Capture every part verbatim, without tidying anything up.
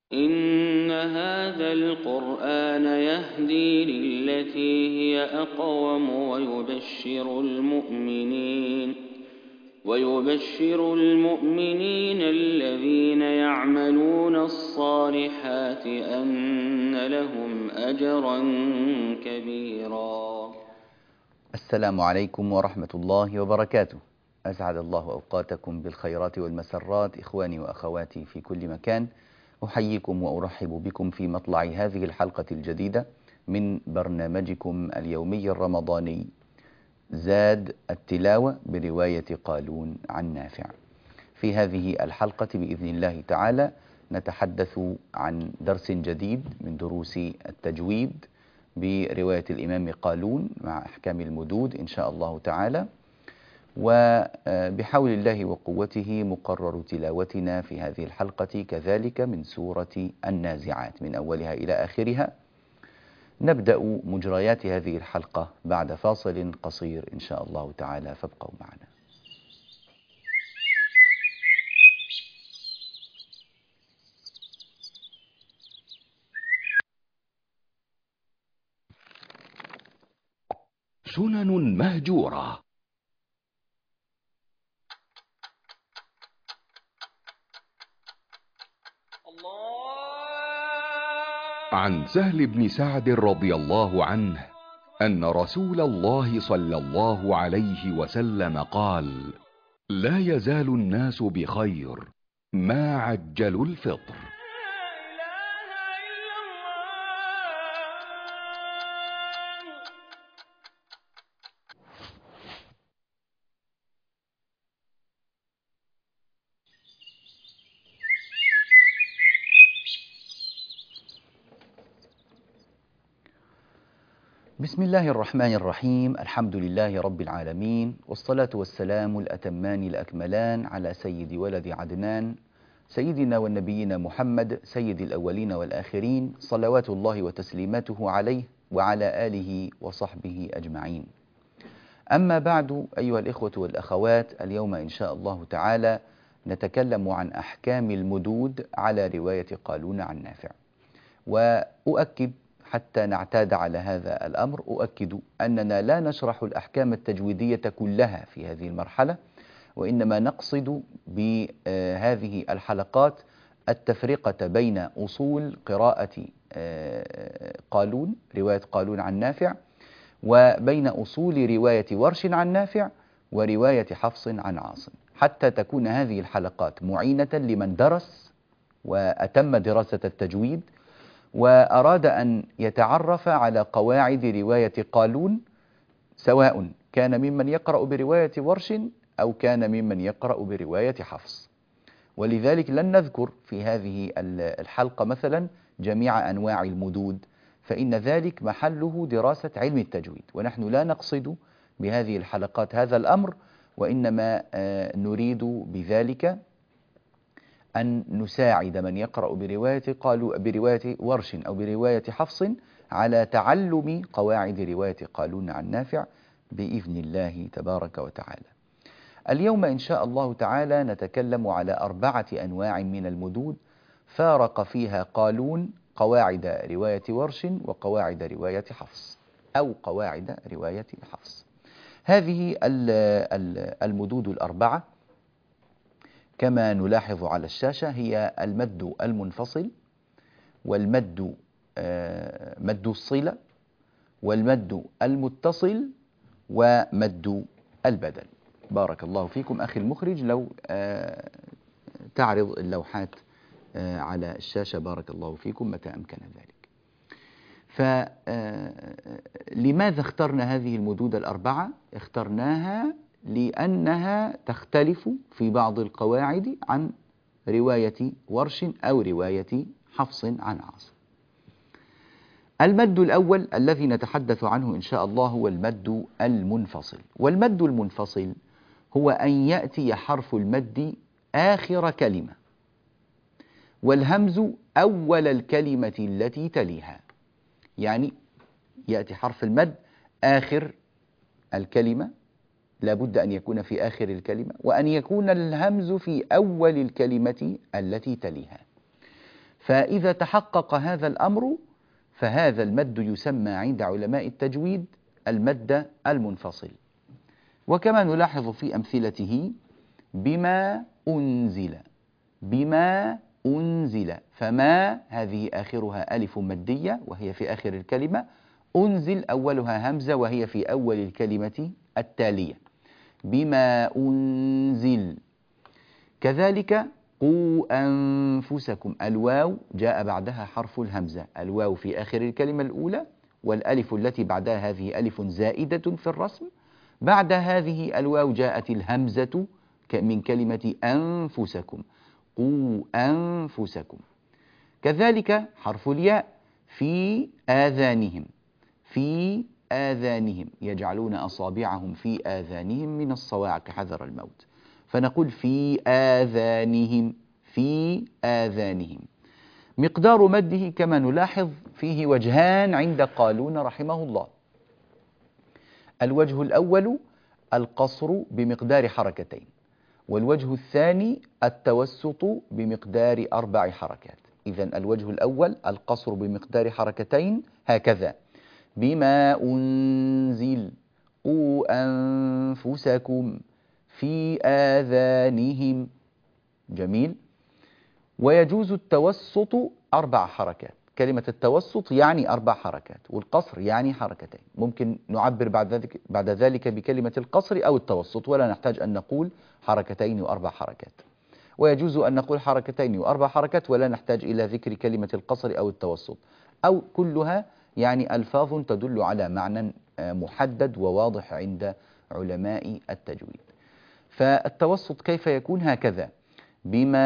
إن هذا القرآن يهدي للتي هي أقوم ويبشر المؤمنين ويبشر المؤمنين الذين يعملون الصالحات أن لهم أجرا كبيرا. السلام عليكم ورحمة الله وبركاته. أسعد الله أوقاتكم بالخيرات والمسرات إخواني وأخواتي في كل مكان. أحييكم وأرحب بكم في مطلع هذه الحلقة الجديدة من برنامجكم اليومي الرمضاني زاد التلاوة برواية قالون عن نافع. في هذه الحلقة بإذن الله تعالى نتحدث عن درس جديد من دروس التجويد برواية الإمام قالون مع أحكام المدود إن شاء الله تعالى، وبحول الله وقوته مقرر تلاوتنا في هذه الحلقة كذلك من سورة النازعات من أولها إلى آخرها. نبدأ مجريات هذه الحلقة بعد فاصل قصير إن شاء الله تعالى، فابقوا معنا. سنن مهجورة. عن سهل بن سعد رضي الله عنه أن رسول الله صلى الله عليه وسلم قال: لا يزال الناس بخير ما عجلوا الفطر. بسم الله الرحمن الرحيم. الحمد لله رب العالمين، والصلاة والسلام الأتمان الأكملان على سيد ولد عدنان سيدنا والنبينا محمد سيد الأولين والآخرين، صلوات الله وتسليماته عليه وعلى آله وصحبه أجمعين. أما بعد أيها الإخوة والأخوات، اليوم إن شاء الله تعالى نتكلم عن أحكام المدود على رواية قالون عن نافع. وأؤكد حتى نعتاد على هذا الأمر، أؤكد أننا لا نشرح الأحكام التجويدية كلها في هذه المرحلة، وإنما نقصد بهذه الحلقات التفرقة بين أصول قراءة قالون رواية قالون عن نافع، وبين أصول رواية ورش عن نافع ورواية حفص عن عاصم، حتى تكون هذه الحلقات معينة لمن درس وأتم دراسة التجويد وأراد أن يتعرف على قواعد رواية قالون، سواء كان ممن يقرأ برواية ورش أو كان ممن يقرأ برواية حفص. ولذلك لن نذكر في هذه الحلقة مثلا جميع أنواع المدود، فإن ذلك محله دراسة علم التجويد، ونحن لا نقصد بهذه الحلقات هذا الأمر، وإنما نريد بذلك أن نساعد من يقرأ برواية قالوا برواية ورش أو برواية حفص على تعلم قواعد رواية قالون عن نافع بإذن الله تبارك وتعالى. اليوم إن شاء الله تعالى نتكلم على أربعة أنواع من المدود فارق فيها قالون قواعد رواية ورش وقواعد رواية حفص، أو قواعد رواية حفص. هذه المدود الأربعة كما نلاحظ على الشاشة هي المد المنفصل، والمد مد الصلة، والمد المتصل، ومد البدل. بارك الله فيكم أخي المخرج، لو تعرض اللوحات على الشاشة بارك الله فيكم متى أمكن ذلك. فلماذا اخترنا هذه المدود الأربعة؟ اخترناها لأنها تختلف في بعض القواعد عن رواية ورش أو رواية حفص عن عاصم. المد الأول الذي نتحدث عنه إن شاء الله هو المد المنفصل. والمد المنفصل هو أن يأتي حرف المد آخر كلمة، والهمز أول الكلمة التي تليها. يعني يأتي حرف المد آخر الكلمة، لا بد أن يكون في آخر الكلمة، وأن يكون الهمز في أول الكلمة التي تليها. فإذا تحقق هذا الأمر فهذا المد يسمى عند علماء التجويد المد المنفصل. وكما نلاحظ في أمثلته بما أنزل، بما أنزل، فما هذه آخرها ألف مدية وهي في آخر الكلمة، أنزل أولها همزة وهي في أول الكلمة التالية، بما أنزل. كذلك قوا أنفسكم، الواو جاء بعدها حرف الهمزة، الواو في آخر الكلمة الأولى، والألف التي بعدها هذه ألف زائدة في الرسم، بعد هذه الواو جاءت الهمزة من كلمة أنفسكم، قوا أنفسكم. كذلك حرف الياء في آذانهم، في آذانهم، يجعلون أصابعهم في آذانهم من الصواعق حذر الموت، فنقول في آذانهم، في آذانهم. مقدار مده كما نلاحظ فيه وجهان عند قالون رحمه الله. الوجه الأول القصر بمقدار حركتين، والوجه الثاني التوسط بمقدار أربع حركات. إذن الوجه الأول القصر بمقدار حركتين هكذا، بما أنزل، قوا أنفسكم، في آذانهم. جميل. ويجوز التوسط أربع حركات، كلمة التوسط يعني أربع حركات، والقصر يعني حركتين. ممكن نعبر بعد ذلك, بعد ذلك بكلمة القصر أو التوسط، ولا نحتاج أن نقول حركتين وأربع حركات. ويجوز أن نقول حركتين وأربع حركات ولا نحتاج إلى ذكر كلمة القصر أو التوسط، أو كلها يعني ألفاظ تدل على معنى محدد وواضح عند علماء التجويد. فالتوسط كيف يكون؟ هكذا، بما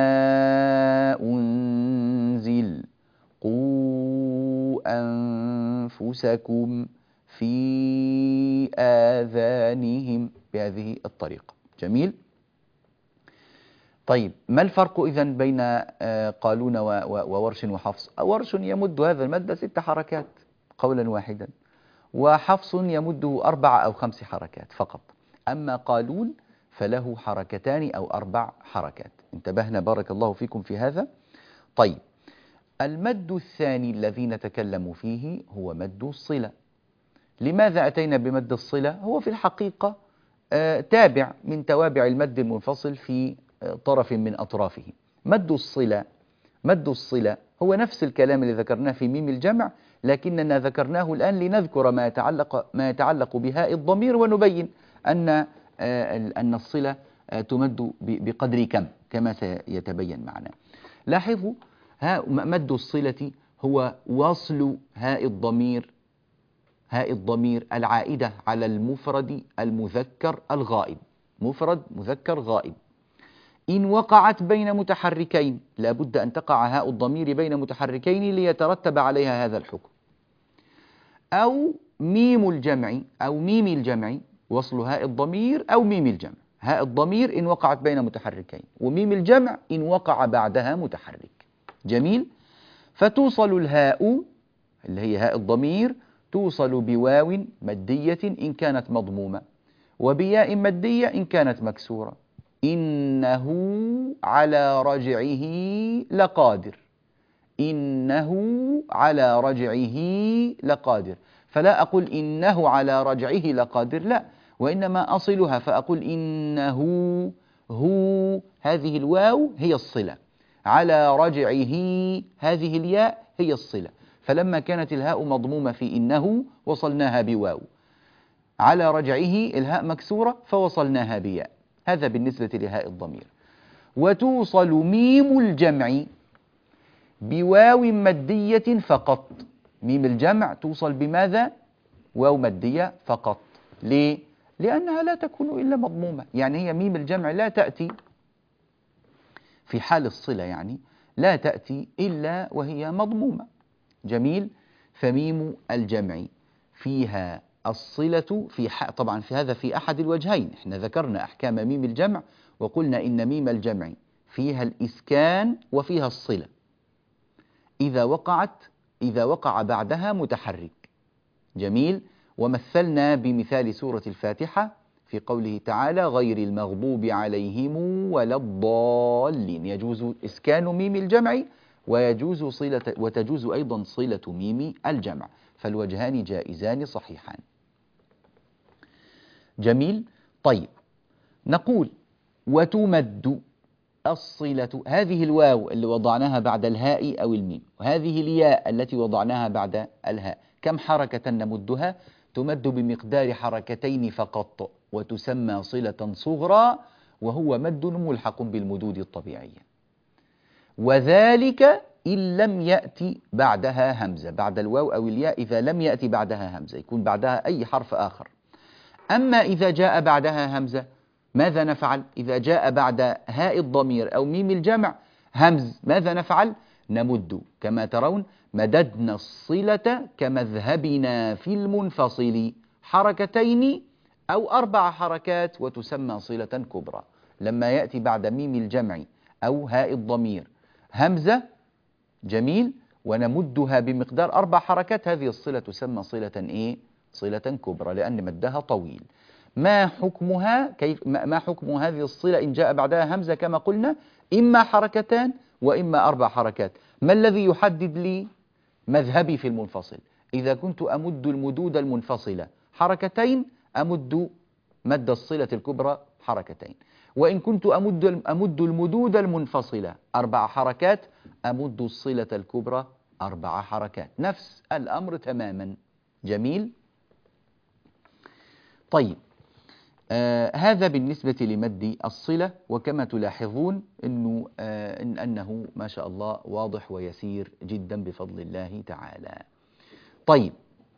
أنزل، قوا أنفسكم، في آذانهم، بهذه الطريقة. جميل. طيب ما الفرق إذن بين قالون وورش وحفص؟ ورش يمد هذا المد ست حركات قولا واحدا، وحفص يمده أربع أو خمس حركات فقط. أما قالون فله حركتان أو أربع حركات. انتبهنا بارك الله فيكم في هذا. طيب المد الثاني الذي نتكلم فيه هو مد الصلة. لماذا أتينا بمد الصلة؟ هو في الحقيقة آه تابع من توابع المد المنفصل في آه طرف من أطرافه. مد الصلة، مد الصلة هو نفس الكلام اللي ذكرناه في ميم الجمع، لكننا ذكرناه الآن لنذكر ما يتعلق ما يتعلق بهاء الضمير، ونبين أن آه أن الصلة آه تمد بقدر كم كما سيتبين معنا. لاحظوا مد الصلة هو وصل هاء الضمير، هاء الضمير العائدة على المفرد المذكر الغائب، مفرد مذكر غائب. إن وقعت بين متحركين، لابد أن تقع هاء الضمير بين متحركين ليترتب عليها هذا الحكم. أو ميم الجمع، أو ميم الجمع، وصل هاء الضمير أو ميم الجمع. هاء الضمير إن وقعت بين متحركين، وميم الجمع إن وقع بعدها متحرك. جميل. فتوصل الهاء اللي هي هاء الضمير توصل بواو مدية إن كانت مضمومة، وبياء مدية إن كانت مكسورة. إنه على رجعه لقادر، إنه على رجعه لقادر. فلا أقول إنه على رجعه لقادر، لا، وإنما أصلها فأقول إنه، هو هذه الواو هي الصلة، على رجعه هذه الياء هي الصلة. فلما كانت الهاء مضمومة في إنه وصلناها بواو، على رجعه الهاء مكسورة فوصلناها بياء. هذا بالنسبة لهاء الضمير. وتوصل ميم الجمع بواو مدية فقط. ميم الجمع توصل بماذا؟ واو مدية فقط. ليه؟ لأنها لا تكون إلا مضمومة، يعني هي ميم الجمع لا تأتي في حال الصلة، يعني لا تأتي إلا وهي مضمومة. جميل. فميم الجمع فيها الصلة في ح... طبعا في هذا في أحد الوجهين. احنا ذكرنا أحكام ميم الجمع وقلنا إن ميم الجمع فيها الإسكان وفيها الصلة إذا وقعت إذا وقع بعدها متحرك. جميل. ومثلنا بمثال سورة الفاتحة في قوله تعالى غير المغضوب عليهم ولا الضالين، يجوز إسكان ميم الجمع ويجوز صلة وتجوز أيضا صلة ميم الجمع، فالوجهان جائزان صحيحان. جميل. طيب نقول وتمد الصلة، هذه الواو اللي وضعناها بعد الهاء أو الميم، وهذه الياء التي وضعناها بعد الهاء، كم حركة نمدها؟ تمد بمقدار حركتين فقط، وتسمى صلة صغرى، وهو مد ملحق بالمدود الطبيعية، وذلك إن لم يأتي بعدها همزة، بعد الواو أو الياء إذا لم يأتي بعدها همزة، يكون بعدها أي حرف آخر. أما إذا جاء بعدها همزة ماذا نفعل؟ إذا جاء بعد هاء الضمير أو ميم الجمع همز ماذا نفعل؟ نمد، كما ترون مددنا الصلة كمذهبنا في المنفصل حركتين أو أربع حركات، وتسمى صلة كبرى. لما يأتي بعد ميم الجمع أو هاء الضمير همزة، جميل، ونمدها بمقدار أربع حركات، هذه الصلة تسمى صلة إيه؟ صلة كبرى، لأن مدها طويل. ما حكمها؟ كيف ما حكم هذه الصلة إن جاء بعدها همزة؟ كما قلنا إما حركتان وإما أربع حركات. ما الذي يحدد لي مذهبي في المنفصل؟ إذا كنت أمد المدود المنفصلة حركتين أمد مد الصلة الكبرى حركتين، وإن كنت أمد أمد المدود المنفصلة أربع حركات أمد الصلة الكبرى أربع حركات، نفس الأمر تماما. جميل. طيب آه هذا بالنسبة لمد الصلة، وكما تلاحظون إنه آه إن أنه ما شاء الله واضح ويسير جدا بفضل الله تعالى. طيب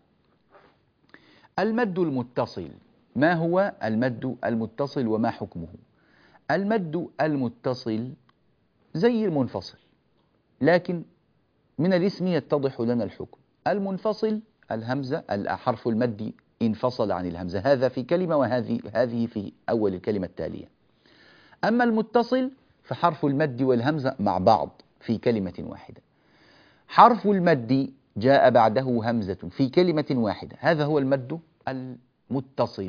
المد المتصل، ما هو المد المتصل وما حكمه؟ المد المتصل زي المنفصل، لكن من الاسم يتضح لنا الحكم. المنفصل الهمزة حرف المد انفصل عن الهمزة، هذا في كلمة وهذه هذه في أول الكلمة التالية. أما المتصل فحرف المد والهمزة مع بعض في كلمة واحدة. حرف المد جاء بعده همزة في كلمة واحدة، هذا هو المد المتصل،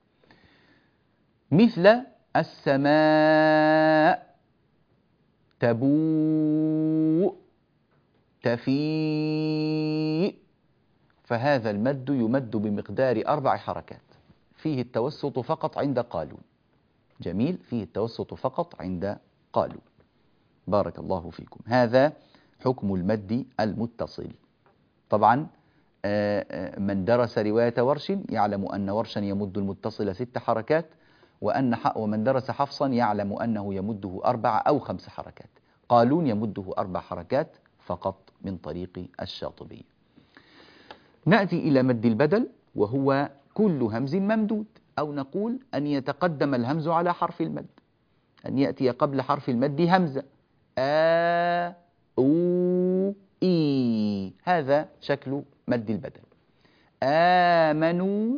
مثل السماء، تبوء، تفيء، فهذا المد يمد بمقدار أربع حركات، فيه التوسط فقط عند قالون. جميل، فيه التوسط فقط عند قالون. بارك الله فيكم. هذا حكم المد المتصل. طبعا من درس رواية ورش يعلم أن ورشا يمد المتصل ست حركات، وأن ومن درس حفصا يعلم أنه يمده أربع أو خمس حركات. قالون يمده أربع حركات فقط من طريق الشاطبي. نأتي إلى مد البدل، وهو كل همز ممدود، أو نقول أن يتقدم الهمز على حرف المد، أن يأتي قبل حرف المد همزة، آ أو إي، هذا شكل مد البدل. آمنوا،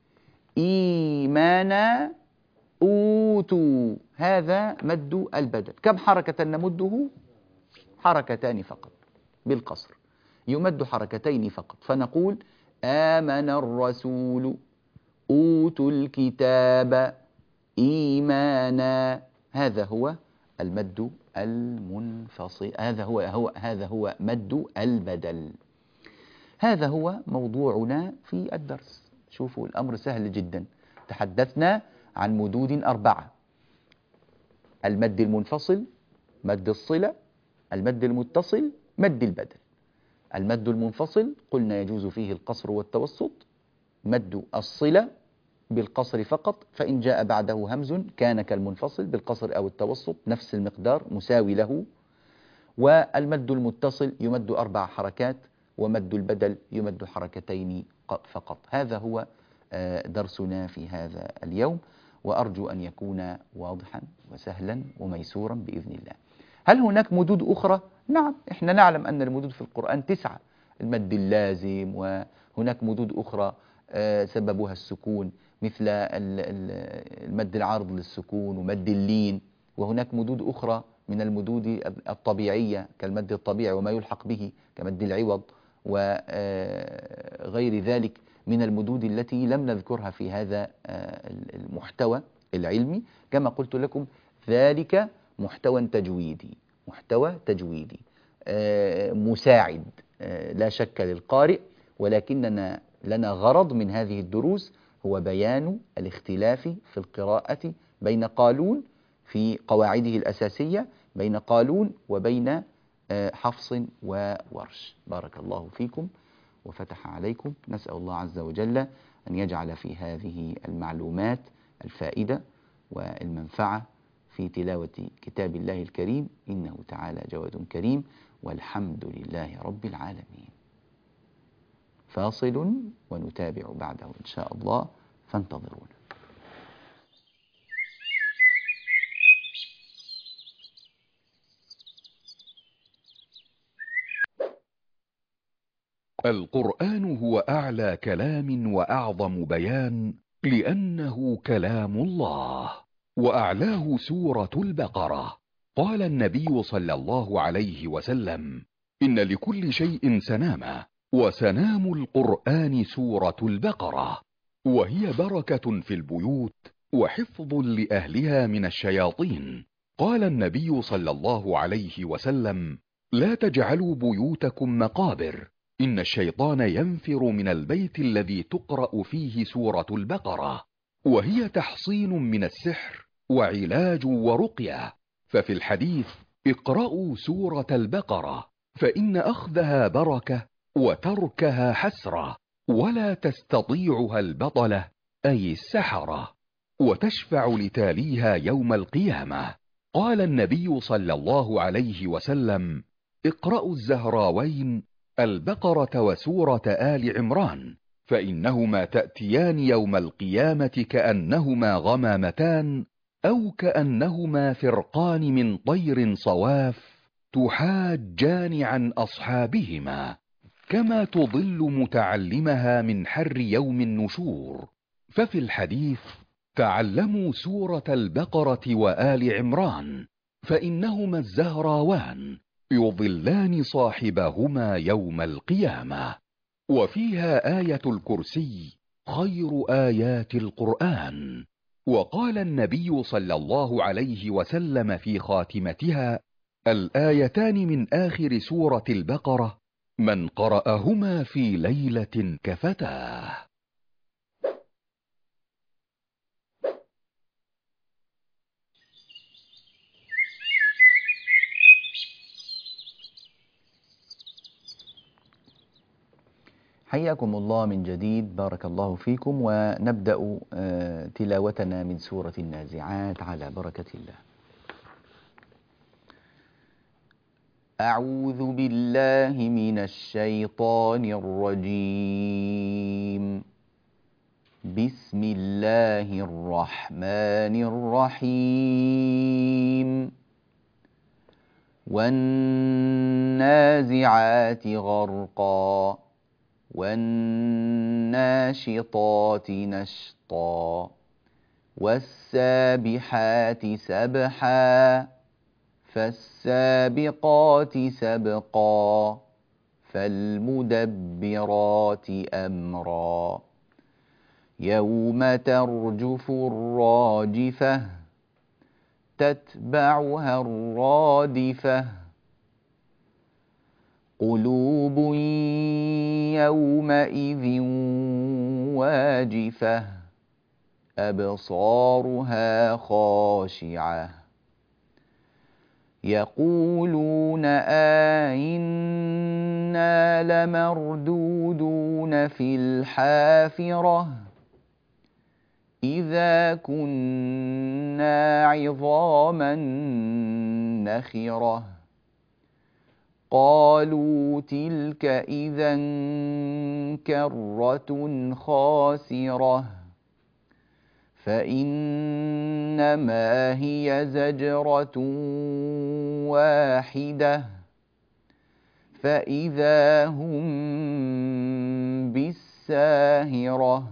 إيمانا، أوتوا، هذا مد البدل. كم حركة نمده؟ حركتان فقط بالقصر، يمد حركتين فقط، فنقول آمن الرسول، أوتوا الكتاب، إيمانا، هذا هو المد المنفصل، هذا هو هو هذا هو مد البدل. هذا هو موضوعنا في الدرس. شوفوا الأمر سهل جدا، تحدثنا عن مدود أربعة: المد المنفصل، مد الصلة، المد المتصل، مد البدل. المد المنفصل قلنا يجوز فيه القصر والتوسط، مد الصلة بالقصر فقط، فإن جاء بعده همز كان كالمنفصل بالقصر أو التوسط نفس المقدار مساوي له. والمد المتصل يمد أربع حركات، ومد البدل يمد حركتين فقط. هذا هو درسنا في هذا اليوم، وأرجو أن يكون واضحا وسهلا وميسورا بإذن الله. هل هناك مدود أخرى؟ نعم، إحنا نعلم أن المدود في القرآن تسعة: المد اللازم، وهناك مدود أخرى سببها السكون مثل المد العارض للسكون ومد اللين، وهناك مدود أخرى من المدود الطبيعية كالمد الطبيعي وما يلحق به كمد العوض وغير ذلك من المدود التي لم نذكرها في هذا المحتوى العلمي. كما قلت لكم ذلك محتوى تجويدي، محتوى تجويدي مساعد لا شك للقارئ، ولكننا لنا غرض من هذه الدروس هو بيان الاختلاف في القراءة بين قالون في قواعده الأساسية، بين قالون وبين حفص وورش. بارك الله فيكم وفتح عليكم. نسأل الله عز وجل أن يجعل في هذه المعلومات الفائدة والمنفعة في تلاوة كتاب الله الكريم، إنه تعالى جواد كريم، والحمد لله رب العالمين. فاصل ونتابع بعده إن شاء الله، فانتظرونا. القرآن هو أعلى كلام وأعظم بيان، لأنه كلام الله، وأعلاه سورة البقرة. قال النبي صلى الله عليه وسلم: إن لكل شيء سنامة، وسنام القرآن سورة البقرة، وهي بركة في البيوت وحفظ لأهلها من الشياطين. قال النبي صلى الله عليه وسلم: لا تجعلوا بيوتكم مقابر، إن الشيطان ينفر من البيت الذي تقرأ فيه سورة البقرة، وهي تحصين من السحر وعلاج ورقية. ففي الحديث: اقرأوا سورة البقرة، فإن أخذها بركة وتركها حسرة، ولا تستطيعها البطلة أي السحرة، وتشفع لتاليها يوم القيامة. قال النبي صلى الله عليه وسلم: اقرأوا الزهراوين، البقرة وسورة آل عمران، فإنهما تأتيان يوم القيامة كأنهما غمامتان، أو كأنهما فرقان من طير صواف، تحاجان أصحابهما عن أصحابهما، كما تضل متعلمها من حر يوم النشور. ففي الحديث: تعلموا سورة البقرة وآل عمران، فإنهما الزهراوان يضلان صاحبهما يوم القيامة. وفيها آية الكرسي خير آيات القرآن. وقال النبي صلى الله عليه وسلم في خاتمتها: الآيتان من آخر سورة البقرة من قرأهما في ليلة كفتاه. حياكم الله من جديد، بارك الله فيكم، ونبدأ تلاوتنا من سورة النازعات على بركة الله. أعوذ بالله من الشيطان الرجيم. بسم الله الرحمن الرحيم. والنازعات غرقا، والناشطات نشطا، والسابحات سبحا، فالسابقات سبقا، فالمدبرات أمرا. يوم ترجف الراجفة، تتبعها الرادفة. قلوب يومئذ واجفة، أبصارها خاشعة، يقولون أئنا لمردودون في الحافرة إذا كنا عظاما نخرة. قالوا تلك إذا كرة خاسرة، فإنما هي زجرة واحدة، فإذا هم بالساهرة.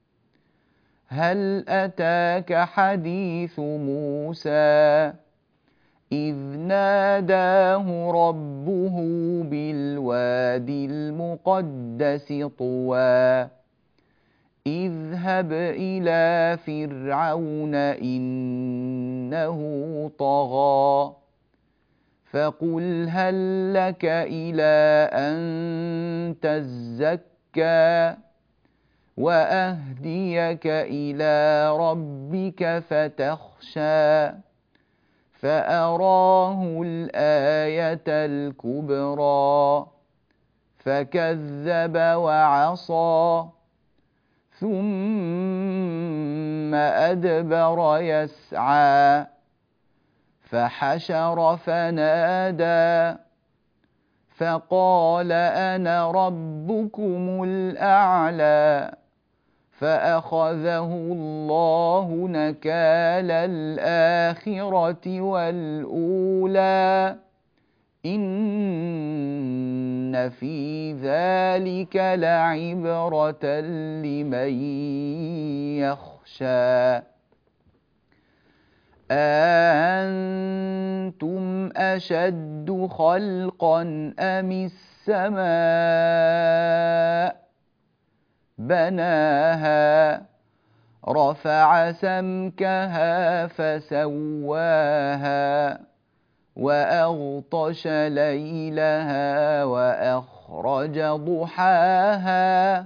هل أتاك حديث موسى إذ ناداه ربه بالوادي المقدس طوى اذهب إلى فرعون إنه طغى فقل هل لك إلى أن تزكى وأهديك إلى ربك فتخشى فأراه الآية الكبرى فكذب وعصى ثم أدبر يسعى فحشر فنادى فقال أنا ربكم الأعلى فأخذه الله نكال الآخرة والأولى إن في ذلك لعبرة لمن يخشى أأنتم أشد خلقا أم السماء بناها رفع سمكها فسواها وأغطش ليلها وأخرج ضحاها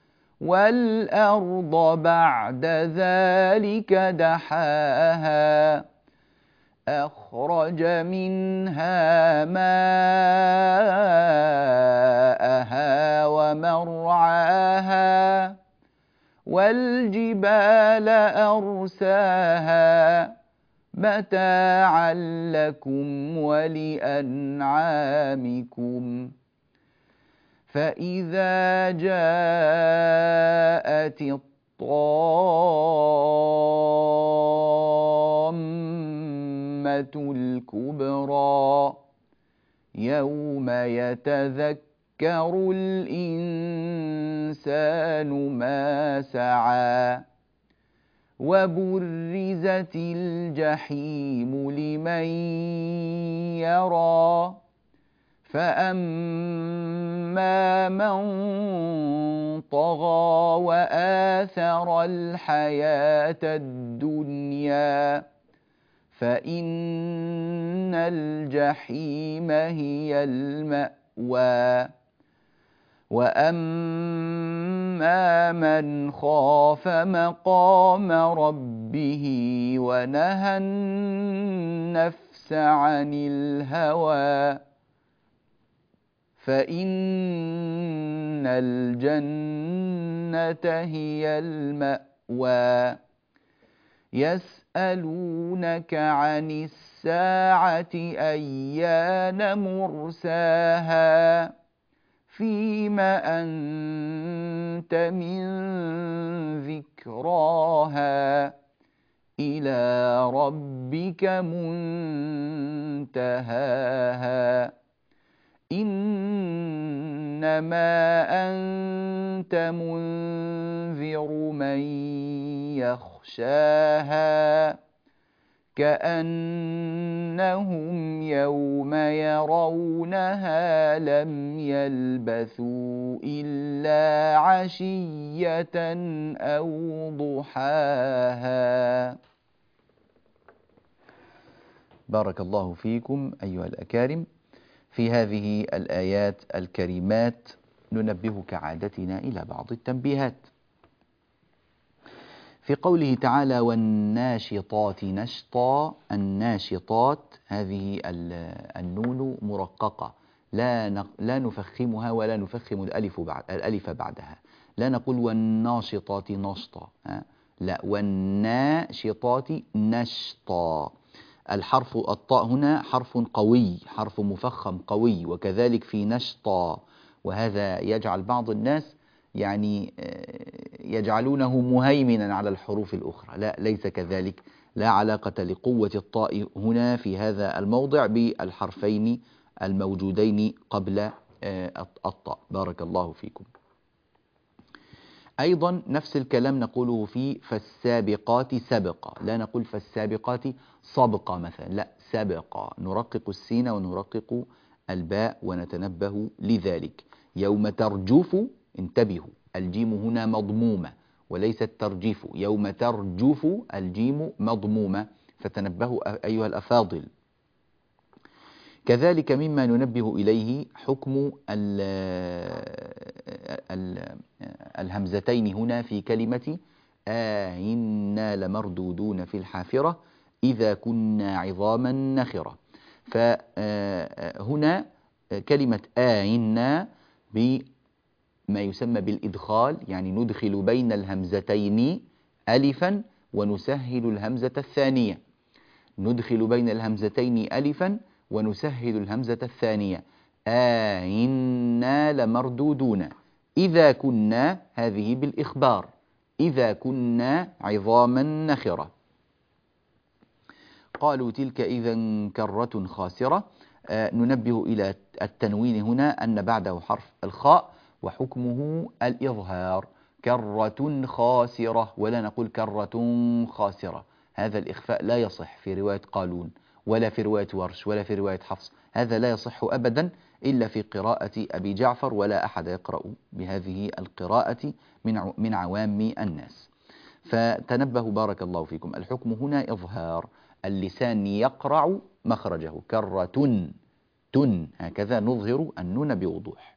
والأرض بعد ذلك دحاها أخرج منها ماءها ومرعاها والجبال أرساها متاعا لكم ولأنعامكم فإذا جاءت الطامة الكبرى يوم يتذكر الإنسان ما سعى وبرزت الجحيم لمن يرى فأما من طغى وآثر الحياة الدنيا فإن الجحيم هي المأوى وأما من خاف مقام ربه ونهى النفس عن الهوى فإن الجنة هي المأوى يسألونك عن الساعة أيان مرساها فيم أنت من ذكراها إلى ربك منتهاها إنما أنت منذر من يخشاها كأنهم يوم يرونها لم يلبثوا إلا عشية أو ضحاها. بارك الله فيكم أيها الأكارم. في هذه الآيات الكريمات ننبه كعادتنا إلى بعض التنبيهات. في قوله تعالى والناشطات نشطا، الناشطات هذه النون مرققة، لا لا نفخمها ولا نفخم الألف بعد الألف بعدها، لا نقول والناشطات نشطا، لا، والناشطات نشطا. الحرف الطاء هنا حرف قوي، حرف مفخم قوي، وكذلك في نشطا، وهذا يجعل بعض الناس يعني يجعلونه مهيمنا على الحروف الأخرى. لا، ليس كذلك، لا علاقة لقوة الطاء هنا في هذا الموضع بالحرفين الموجودين قبل الطاء. بارك الله فيكم. أيضا نفس الكلام نقوله في فالسابقات سبقا، لا نقول فالسابقات سبقا مثلا، لا، سبقا، نرقق السين ونرقق الباء ونتنبه لذلك. يوم ترجف، انتبهوا، الجيم هنا مضمومة وليست ترجف، يوم ترجف الجيم مضمومة، فتنبهوا أيها الأفاضل. كذلك مما ننبه إليه حكم ال ال الهمزتين هنا في كلمة آئنا لمردودون في الحافرة إذا كنا عظاما نخرة. فهنا كلمة آئنا بما يسمى بالإدخال، يعني ندخل بين الهمزتين ألفا ونسهل الهمزة الثانية، ندخل بين الهمزتين ألفا ونسهل الهمزة الثانية. آئنا لمردودون، إذا كنا هذه بالإخبار، إذا كنا عظاما نخرة. قالوا تلك إذا كرة خاسرة. آه ننبه إلى التنوين هنا أن بعده حرف الخاء وحكمه الإظهار، كرة خاسرة، ولا نقول كرة خاسرة. هذا الإخفاء لا يصح في رواية قالون ولا في رواية ورش ولا في رواية حفص، هذا لا يصح أبدا إلا في قراءة أبي جعفر، ولا أحد يقرأ بهذه القراءة من من عوام الناس. فتنبهوا بارك الله فيكم، الحكم هنا إظهار، اللسان يقرع مخرجه، كرة تن، هكذا نظهر النون بوضوح.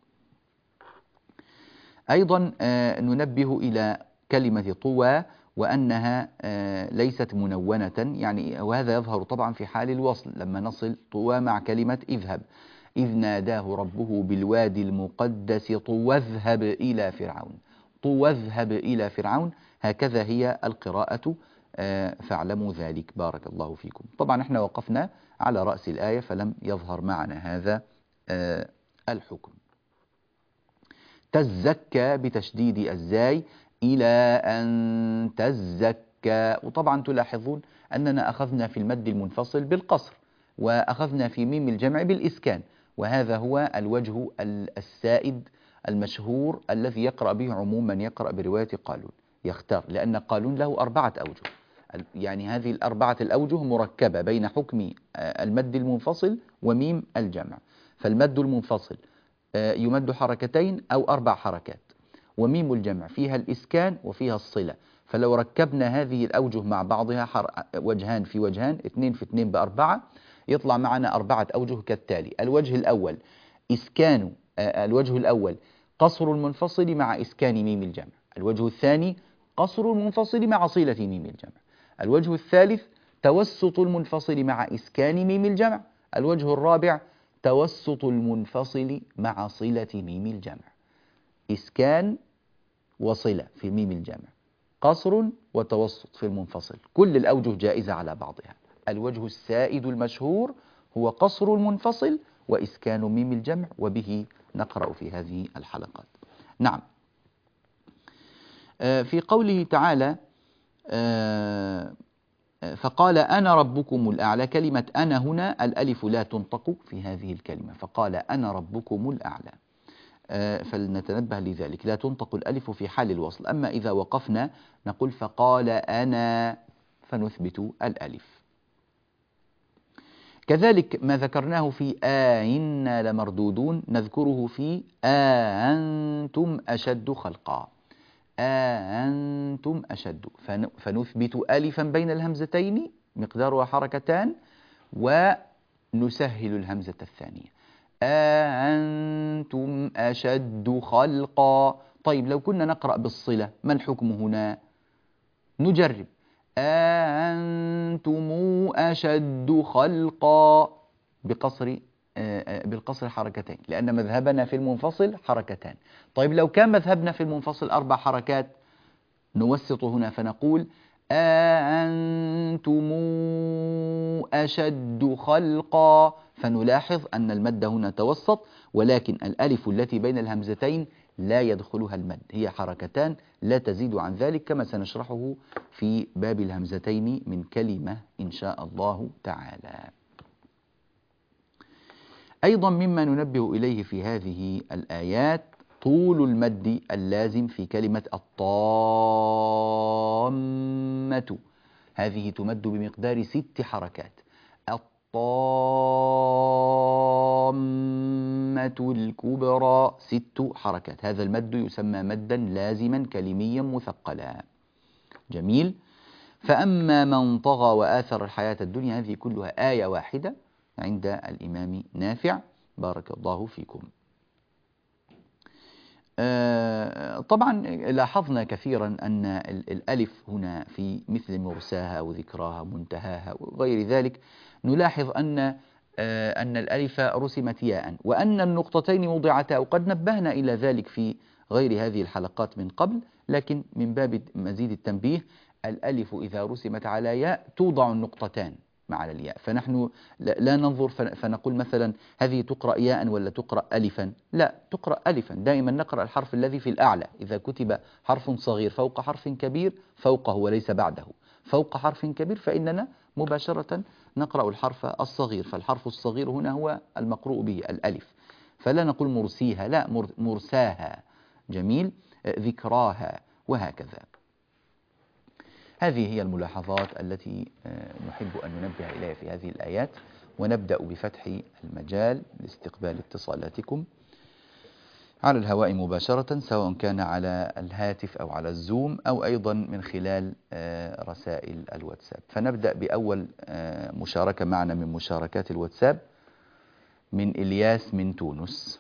أيضا ننبه إلى كلمة طوى وأنها ليست منونة، يعني وهذا يظهر طبعا في حال الوصل لما نصل طوى مع كلمة اذهب، إذ ناداه ربه بالوادي المقدس طوى اذهب إلى فرعون، طوى اذهب إلى فرعون، هكذا هي القراءة، فاعلموا ذلك بارك الله فيكم. طبعا احنا وقفنا على رأس الآية فلم يظهر معنا هذا الحكم. تزكى بتشديد الزاي إلى أن تزكى. وطبعا تلاحظون أننا أخذنا في المد المنفصل بالقصر، وأخذنا في ميم الجمع بالإسكان، وهذا هو الوجه السائد المشهور الذي يقرأ به عموما يقرأ برواية قالون، يختار، لأن قالون له أربعة أوجه، يعني هذه الأربعة الأوجه مركبة بين حكم المد المنفصل وميم الجمع. فالمد المنفصل يمد حركتين أو أربع حركات، وميم الجمع فيها الإسكان وفيها الصلة، فلو ركبنا هذه الأوجه مع بعضها حر... وجهان في وجهان، اثنين في اثنين بأربعة، يطلع معنا أربعة أوجه كالتالي. الوجه الأول إسكان، الوجه الأول قصر المنفصل مع إسكان ميم الجمع. الوجه الثاني قصر المنفصل مع صلة ميم الجمع. الوجه الثالث توسط المنفصل مع إسكان ميم الجمع. الوجه الرابع توسط المنفصل مع صلة ميم الجمع. إسكان وصلة في ميم الجمع، قصر وتوسط في المنفصل، كل الأوجه جائزة على بعضها. الوجه السائد المشهور هو قصر المنفصل وإسكان ميم الجمع، وبه نقرأ في هذه الحلقات. نعم. آه في قوله تعالى آه فقال أنا ربكم الأعلى، كلمة أنا هنا الألف لا تنطق في هذه الكلمة، فقال أنا ربكم الأعلى، آه فلنتنبه لذلك، لا تنطق الألف في حال الوصل. أما إذا وقفنا نقول فقال أنا، فنثبت الألف. كذلك ما ذكرناه في آئنا لمردودون نذكره في آأنتم أشد خلقا، أأنتم أشد، فنثبت ألفا بين الهمزتين مقدارها حركتان ونسهل الهمزة الثانية، أأنتم أشد خلقا. طيب لو كنا نقرأ بالصلة ما الحكم هنا؟ نجرب، أأنتم أشد خلقا بقصر بالقصر حركتين، لأن مذهبنا في المنفصل حركتان. طيب لو كان مذهبنا في المنفصل أربع حركات نوسط هنا فنقول أأنتم أشد خلقا، فنلاحظ أن المد هنا توسط، ولكن الألف التي بين الهمزتين لا يدخلها المد، هي حركتان لا تزيد عن ذلك، كما سنشرحه في باب الهمزتين من كلمة إن شاء الله تعالى. أيضا مما ننبه إليه في هذه الآيات طول المد اللازم في كلمة الطامة، هذه تمد بمقدار ست حركات، الطامة الكبرى ست حركات، هذا المد يسمى مدا لازما كلميا مثقلا. جميل. فأما من طغى وآثر الحياة الدنيا، هذه كلها آية واحدة عند الإمام نافع. بارك الله فيكم. طبعا لاحظنا كثيرا أن الألف هنا في مثل مرساها وذكراها منتهاها وغير ذلك، نلاحظ أن أن الألف رسمت ياء وأن النقطتين وضعتا، وقد نبهنا إلى ذلك في غير هذه الحلقات من قبل، لكن من باب مزيد التنبيه، الألف إذا رسمت على ياء توضع النقطتان مع الياء، فنحن لا ننظر فنقول مثلا هذه تقرأ ياء ولا تقرأ ألفا، لا، تقرأ ألفا. دائما نقرأ الحرف الذي في الأعلى، إذا كتب حرف صغير فوق حرف كبير فوقه وليس بعده، فوق حرف كبير، فإننا مباشرة نقرأ الحرف الصغير، فالحرف الصغير هنا هو المقروء به الألف، فلا نقول مرسيها، لا، مرساها. جميل. ذكراها وهكذا. هذه هي الملاحظات التي نحب أن ننبه إليها في هذه الآيات، ونبدأ بفتح المجال لاستقبال اتصالاتكم على الهواء مباشرة، سواء كان على الهاتف أو على الزوم أو أيضا من خلال رسائل الواتساب. فنبدأ بأول مشاركة معنا من مشاركات الواتساب من إلياس من تونس.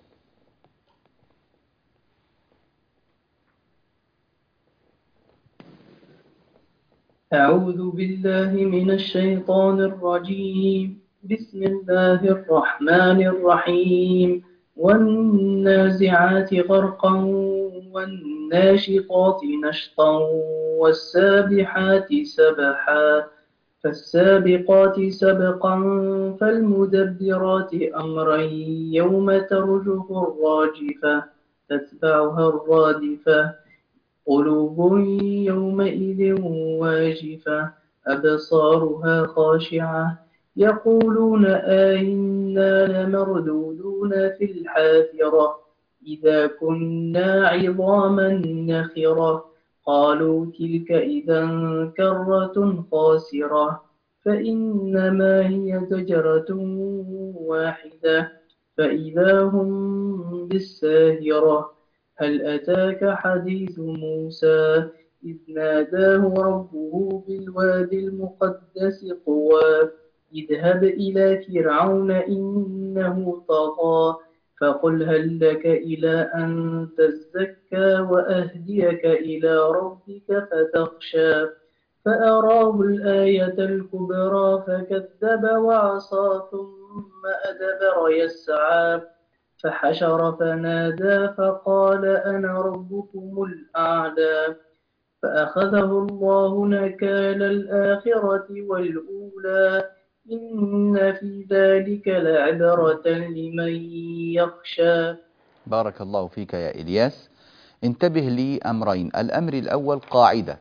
أعوذ بالله من الشيطان الرجيم. بسم الله الرحمن الرحيم. والنازعات غرقا والناشطات نشطا والسابحات سبحا فالسابقات سبقا فالمدبرات أمرا يوم ترجف الراجفة تتبعها الرادفة قلوب يومئذ واجفة أبصارها خاشعة يقولون أئنا لمردودون في الحافرة إذا كنا عظاما نخرة قالوا تلك إذا كرة خاسرة فإنما هي زجرة واحدة فإذا هم بالساهرة هل أتاك حديث موسى إذ ناداه ربه بالوادي المقدس طوى اذهب إلى فرعون إنه طغى فقل هل لك إلى أن تزكى وأهديك إلى ربك فتخشى فأراه الآية الكبرى فكذب وعصى ثم أدبر يسعى فحشر فنادى فقال أنا ربكم الأعلى فأخذه الله نكال الآخرة والأولى إن في ذلك لعبرة لمن يخشى. بارك الله فيك يا إلياس. انتبه لي أمرين. الأمر الأول قاعدة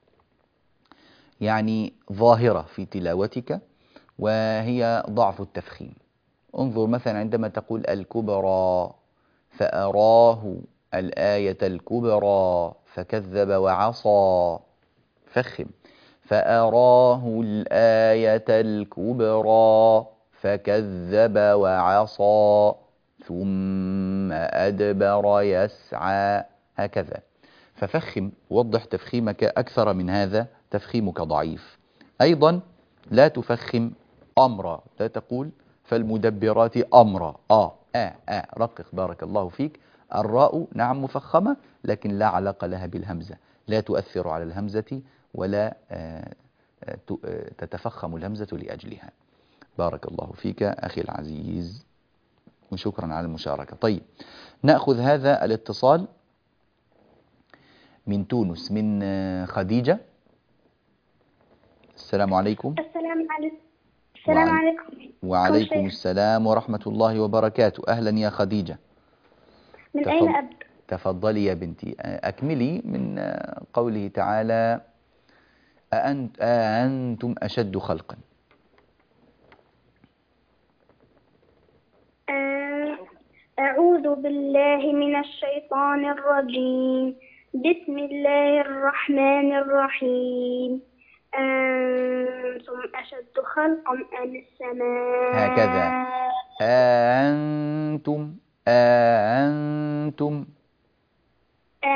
يعني ظاهرة في تلاوتك، وهي ضعف التفخيم. انظر مثلا عندما تقول الكبرى فأراه الآية الكبرى فكذب وعصى، فخم. فأراه الآية الكبرى فكذب وعصى ثم أدبر يسعى، هكذا. ففخم، وضح تفخيمك أكثر من هذا، تفخيمك ضعيف. أيضا لا تفخم أمرا، لا تقول فالمدبرات أمرا، آه آه آه رقق. بارك الله فيك. الراء نعم مفخمة، لكن لا علاقة لها بالهمزة، لا تؤثر على الهمزة ولا آه تتفخم الهمزة لأجلها. بارك الله فيك أخي العزيز، وشكرا على المشاركة. طيب، نأخذ هذا الاتصال من تونس، من خديجة. السلام عليكم. السلام عليكم. السلام وعلي... عليكم. وعليكم السلام ورحمة الله وبركاته. أهلا يا خديجة. من تفض... أين أبدأ؟ تفضلي يا بنتي. أكملي من قوله تعالى أأنت... أأنتم أشد خلقا. أعوذ بالله من الشيطان الرجيم. بسم الله الرحمن الرحيم. أنتم أشد خلقا أم السماء؟ هكذا. أنتم أنتم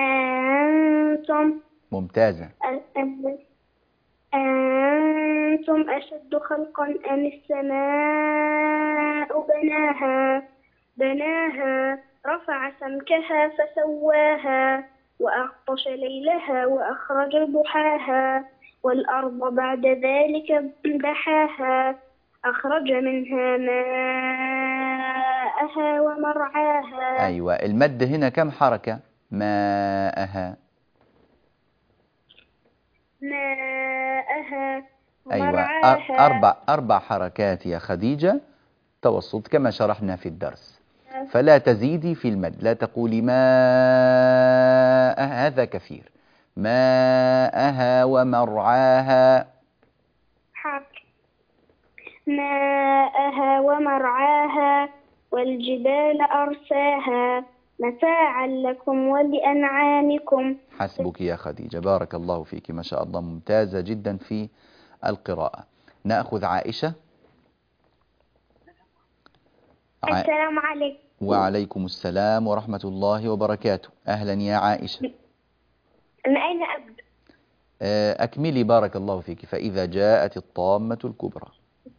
أنتم ممتازة. أنتم أأنتم أشد خلقا أم السماء بناها بناها رفع سمكها فسواها وأغطش ليلها وأخرج ضحاها والأرض بعد ذلك دحاها أخرج منها ماءها ومرعاها. أيوة، المد هنا كم حركة؟ ماءها. ماءها أيوة، أر- ومرعاها. أربع أربع حركات يا خديجة، توسط كما شرحنا في الدرس. فلا تزيدي في المد، لا تقولي ماء، هذا كثير. ماءها ومرعاها. حق. ماءها ومرعاها والجبال أرساها متاعا لكم ولأنعامكم. حسبك يا خديجة، بارك الله فيك، ما شاء الله، ممتازة جدا في القراءة. نأخذ عائشة. ع... السلام عليكم. وعليكم السلام ورحمة الله وبركاته. أهلا يا عائشة. من أين أبدأ؟ آه، أكملي بارك الله فيك. فإذا جاءت الطامة الكبرى.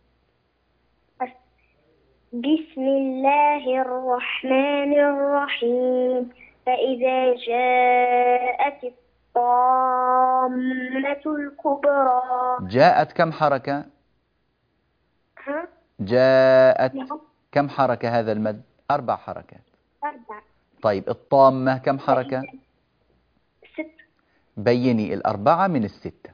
بسم الله الرحمن الرحيم. فإذا جاءت الطامة الكبرى. جاءت كم حركة؟ ها؟ جاءت نعم. كم حركة هذا المد؟ أربع حركات. أربعة. طيب الطامة كم حركة؟ ست. بيني الأربعة من الستة.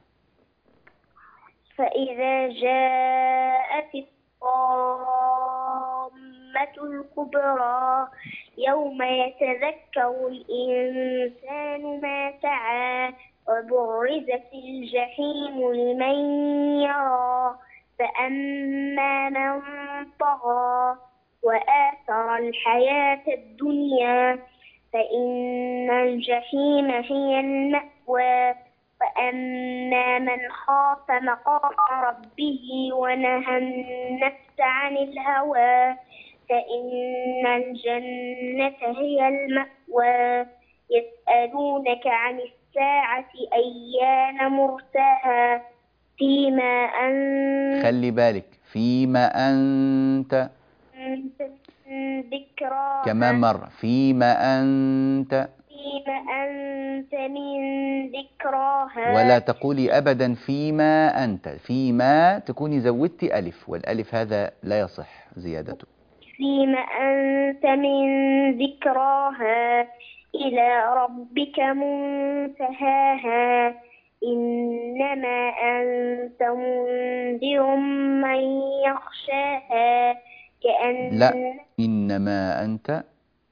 فإذا جاءت الطامة الكبرى يوم يتذكر الإنسان ما سعى وبرزت الجحيم لمن يرى فأما من طغى وآثر الحياة الدنيا فإن الجحيم هي المأوى وأما من خاف مقام ربه ونهى النفس عن الهوى فإن الجنة هي المأوى. يسألونك عن الساعة أيان مرساها فيما أنت خلي بالك، فيما أنت ذكراها كمان مرة، فيما أنت فيما أنت من ذكراها. ولا تقولي أبدا فيما أنت، فيما تكوني زودتي ألف، والألف هذا لا يصح زيادته. فيما أنت من ذكراها إلى ربك منتهاها إنما أنت منذر من يخشاها كأن لا، إنما أنت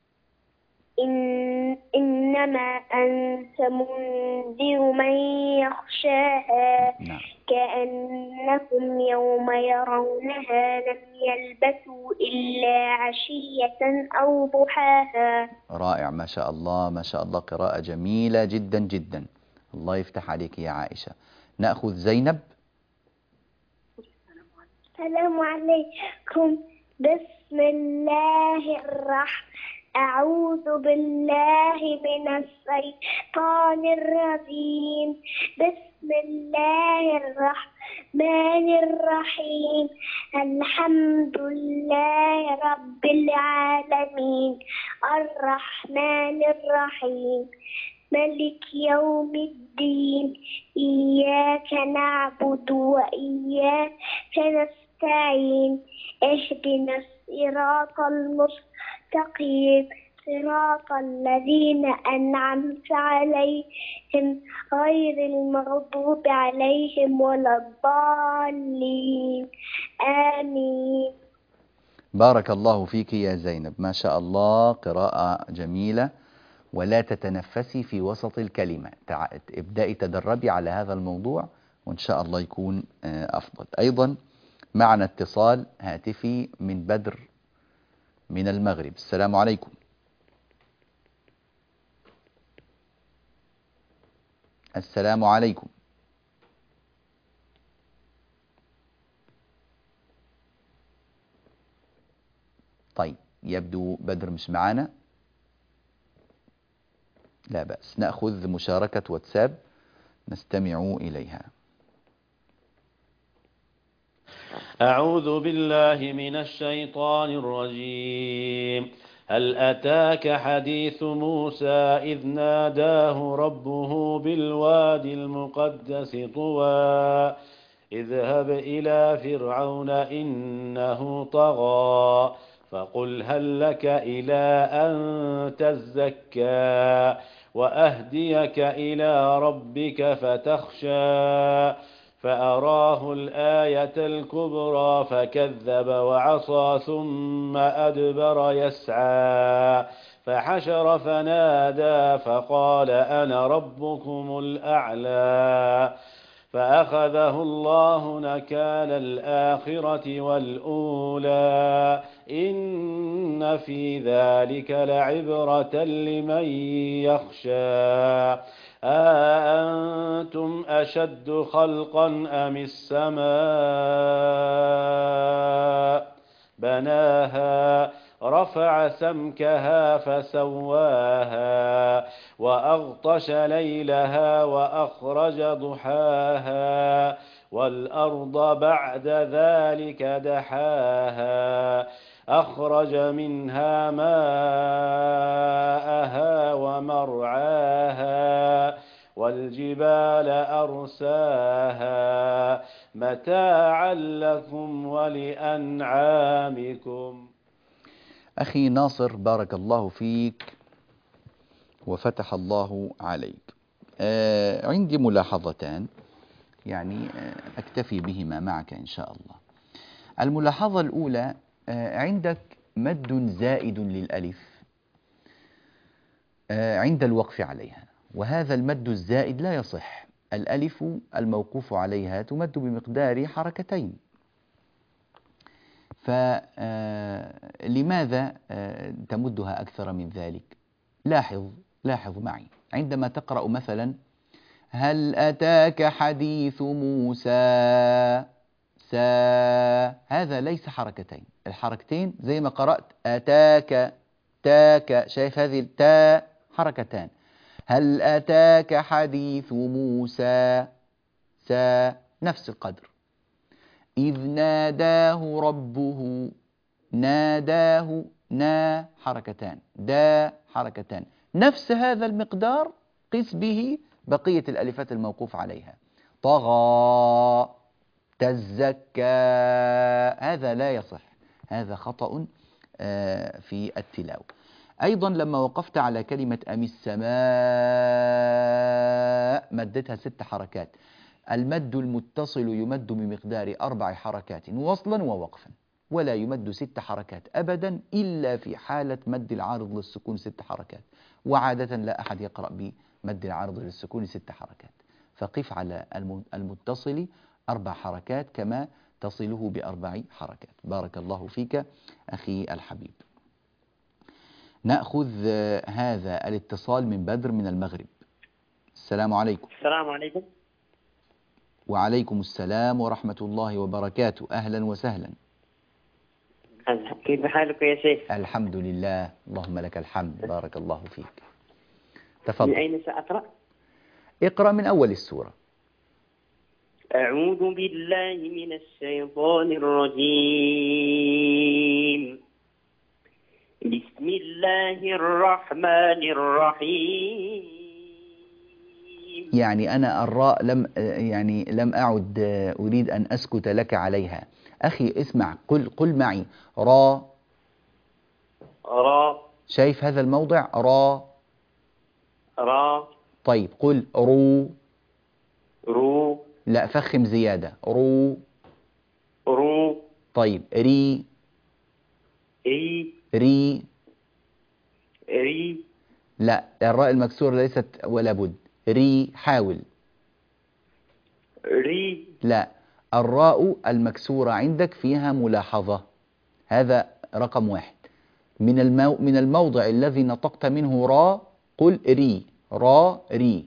إن إنما أنت منذر من يخشاها نعم. كأنهم يوم يرونها لم يلبثوا إلا عشية أو ضحاها. رائع، ما شاء الله ما شاء الله، قراءة جميلة جدا جدا، الله يفتح عليك يا عائشة. نأخذ زينب. السلام عليكم. بسم الله الرحمن أعوذ بالله من الشيطان الرجيم. بسم الله الرحمن الرحيم. الحمد لله رب العالمين الرحمن الرحيم ملك يوم الدين إياك نعبد وإياك نستعين اهدنا الصراط المستقيم صراط الذين أنعمت عليهم غير المغضوب عليهم ولا الضالين آمين. بارك الله فيك يا زينب، ما شاء الله، قراءة جميلة. ولا تتنفسي في وسط الكلمة، تع... ابدأي تدربي على هذا الموضوع وإن شاء الله يكون أفضل. أيضا معنا اتصال هاتفي من بدر من المغرب. السلام عليكم. السلام عليكم. طيب، يبدو بدر مش معانا، لا بأس، نأخذ مشاركة واتساب نستمع إليها. أعوذ بالله من الشيطان الرجيم. هل أتاك حديث موسى إذ ناداه ربه بالوادي المقدس طوى اذهب إلى فرعون إنه طغى فقل هل لك إلى أن تزكى وأهديك إلى ربك فتخشى فأراه الآية الكبرى فكذب وعصى ثم أدبر يسعى فحشر فنادى فقال أنا ربكم الأعلى فأخذه الله نكال الآخرة والأولى إن في ذلك لعبرة لمن يخشى أأنتم أشد خلقا أم السماء بناها رفع سمكها فسواها وأغطش ليلها وأخرج ضحاها والأرض بعد ذلك دحاها أخرج منها ماءها ومرعاها والجبال أرساها متاعا لكم ولأنعامكم. أخي ناصر بارك الله فيك وفتح الله عليك. آه عندي ملاحظتان يعني آه أكتفي بهما معك إن شاء الله. الملاحظة الأولى، آه عندك مد زائد للألف آه عند الوقف عليها، وهذا المد الزائد لا يصح. الألف الموقوف عليها تمد بمقدار حركتين، فلماذا تمدها أكثر من ذلك؟ لاحظ لاحظ معي عندما تقرأ مثلا هل أتاك حديث موسى سا، هذا ليس حركتين، الحركتين زي ما قرأت أتاك تاك، شايف هذه التاء حركتان. هل أتاك حديث موسى سا نفس القدر. إذ ناداه ربه ناداه نا حركتان، دا حركتان، نفس هذا المقدار قس به بقية الألفات الموقوف عليها. طغى تزكى، هذا لا يصح، هذا خطأ في التلاوة. أيضا لما وقفت على كلمة أم السماء مدتها ست حركات. المد المتصل يمد بمقدار أربع حركات وصلا ووقفا، ولا يمد ست حركات أبدا إلا في حالة مد العارض للسكون ست حركات، وعادة لا أحد يقرأ بمد العارض للسكون ست حركات. فقف على المتصل أربع حركات كما تصله بأربع حركات. بارك الله فيك أخي الحبيب. نأخذ هذا الاتصال من بدر من المغرب. السلام عليكم. السلام عليكم. وعليكم السلام ورحمة الله وبركاته. أهلا وسهلا. كيف حالك يا شيخ؟ الحمد لله، اللهم لك الحمد. بارك الله فيك. تفضل. من أين سأقرأ؟ اقرأ من أول السورة. أعوذ بالله من الشيطان الرجيم. بسم الله الرحمن الرحيم. يعني أنا الراء لم يعني لم أعد أريد أن أسكت لك عليها. أخي اسمع، قل قل معي را. را. شايف هذا الموضع را؟ را. طيب قل رو. رو. لا فخم زيادة. رو. رو. طيب ري. ري. ري. ري. لا الراء المكسورة ليست ولا بد. ري، حاول. ري. لا الراء المكسورة عندك فيها ملاحظة، هذا رقم واحد. من المو من الموضع الذي نطقت منه را قل ري. را ري.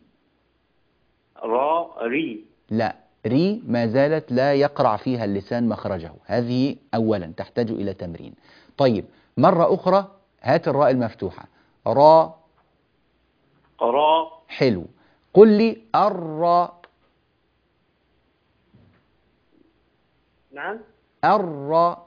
را ري. لا ري ما زالت لا يقرع فيها اللسان مخرجه، هذه أولا تحتاج إلى تمرين. طيب مرة أخرى هات الراء المفتوحة. را. را. حلو. قل لي الراء. نعم. الر.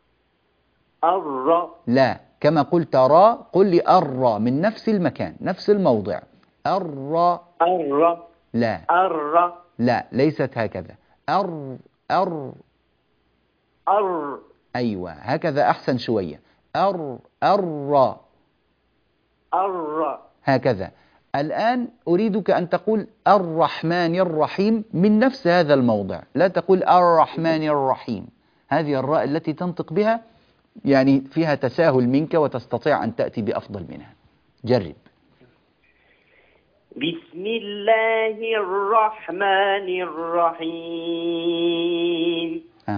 الر لا، كما قلت را قل لي الر من نفس المكان نفس الموضع. الر. الر لا الر لا ليست هكذا. أر أر. الر أيوة هكذا أحسن شوية. أر أر الر هكذا. الآن أريدك أن تقول الرحمن الرحيم من نفس هذا الموضع، لا تقول الرحمن الرحيم. هذه الراء التي تنطق بها يعني فيها تساهل منك وتستطيع أن تأتي بأفضل منها. جرب. بسم الله الرحمن الرحيم. ها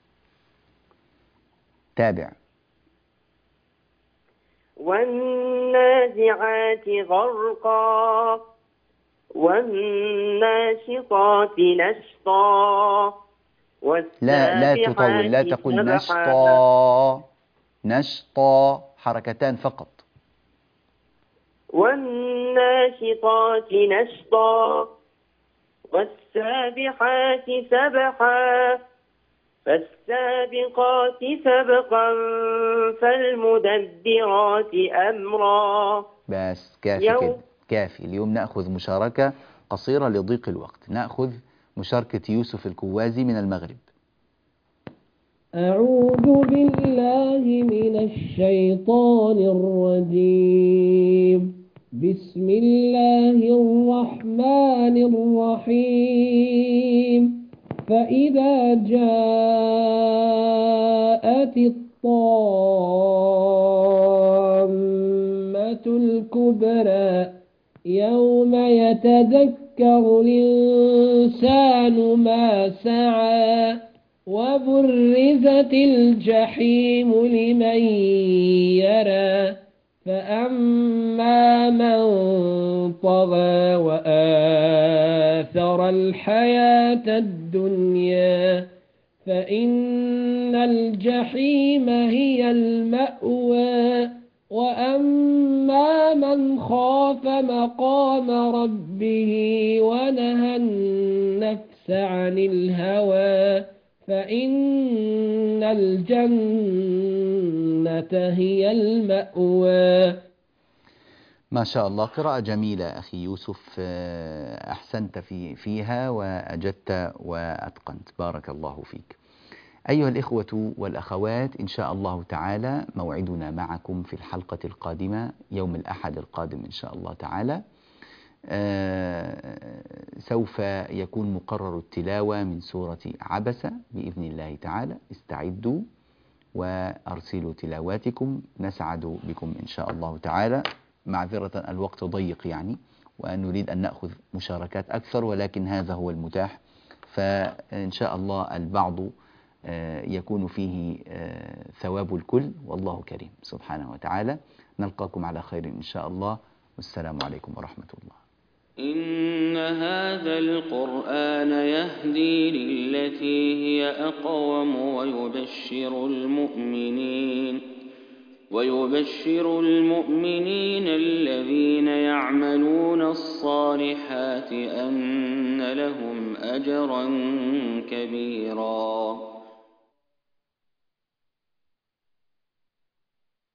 تابع. والنازعات غرقا والناشطات نشطا لا لا تطول، لا تقل نشطا. نشطا حركتان فقط. والناشطات نشطا والسابحات سبحا فالسابقات سبقا فالمدبرات أمرا. بس كافي كده، كافي. اليوم نأخذ مشاركة قصيرة لضيق الوقت. نأخذ مشاركة يوسف الكوازي من المغرب. أعوذ بالله من الشيطان الرجيم. بسم الله الرحمن الرحيم. فإذا جاءت الطامة الكبرى يوم يتذكر الإنسان ما سعى وبرزت الجحيم لمن يرى فأما من طغى وآثر الحياة الدنيا فإن الجحيم هي المأوى وأما من خاف مقام ربه ونهى النفس عن الهوى فإن الجنة هي المأوى. ما شاء الله، قراءة جميلة أخي يوسف، أحسنت في فيها وأجدت وأتقنت، بارك الله فيك. أيها الإخوة والأخوات، إن شاء الله تعالى موعدنا معكم في الحلقة القادمة يوم الأحد القادم إن شاء الله تعالى. آه سوف يكون مقرر التلاوة من سورة عبسة بإذن الله تعالى. استعدوا وأرسلوا تلاواتكم، نسعد بكم إن شاء الله تعالى. معذرة الوقت ضيق يعني، ونريد أن نأخذ مشاركات أكثر، ولكن هذا هو المتاح. فإن شاء الله البعض آه يكون فيه آه ثواب الكل، والله كريم سبحانه وتعالى. نلقاكم على خير إن شاء الله، والسلام عليكم ورحمة الله. إن هذا القرآن يهدي للتي هي أقوم ويبشر المؤمنين ويبشر المؤمنين الذين يعملون الصالحات أن لهم أجرا كبيرا.